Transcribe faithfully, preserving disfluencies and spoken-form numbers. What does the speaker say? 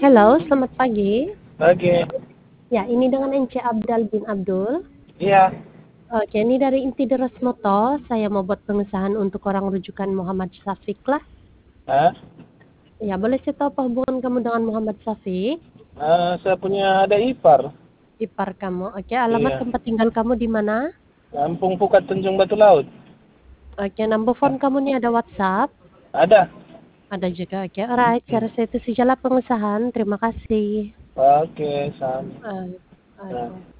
Halo, selamat pagi. Oke. Ya, ini dengan Ence Abdal bin Abdul. Iya. Oke, ini dari Inti Deras Moto. Saya mau buat pengesahan untuk orang rujukan Muhammad Syafiq lah. Hah? Ya, boleh saya tahu apa hubungan kamu dengan Muhammad Syafiq? Eh, saya punya ada ipar. Ipar kamu. Oke, alamat Iya. tempat tinggal kamu di mana? Lampung Pukat Tanjung Batu Laut. Oke, number phone kamu nih ada WhatsApp? Ada. Ada juga. Oke, alright. Saya rasa itu sajalah pengesahan. Terima kasih. Oke, sama. Ah, Nah. Oke.